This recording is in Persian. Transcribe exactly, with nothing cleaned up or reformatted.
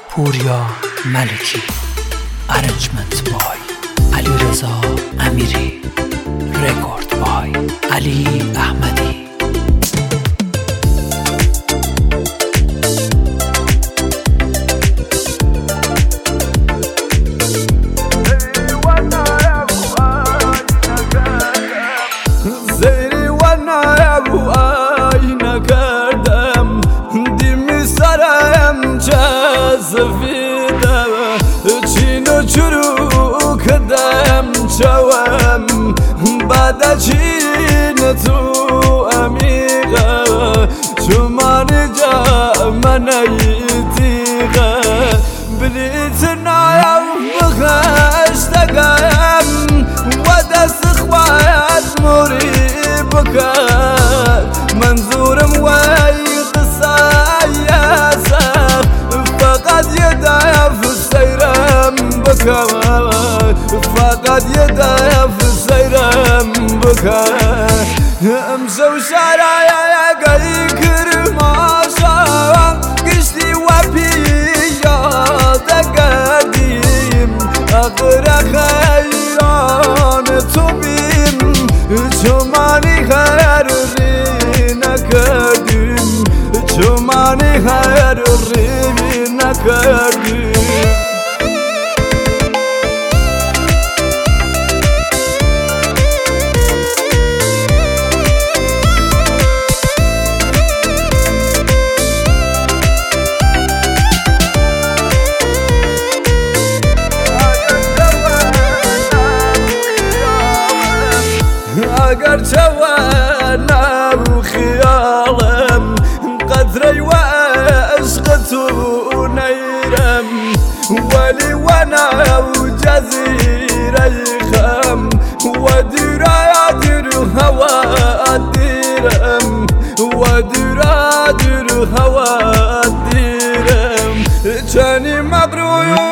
پوریا ملکی، ارنجمنت بای علیرضا امیری، رکورد بای علی احمدی. سفيدة چینو چرو کدم چوام بعد چین تو عمیقه چمان جا من ایتیقه بلیت نایم بخشتگم و دست خواهد موری بکر منظورم وی قصه فقط يدايا في السيرم بكى فقط يدايا في السيرم بكى امشي وشرايا يا قيكر ما شاء قشتي وبيا قديم اقرا خيران تبين شماني خير رينا كديم شماني خير رينا كديم. اگر جوانا وخيالم قدري وعشقته نيرم ولي وانا وجزيرة خم ودرا يدر هوا الديرم ودرا يدر هوا الديرم جاني مبروي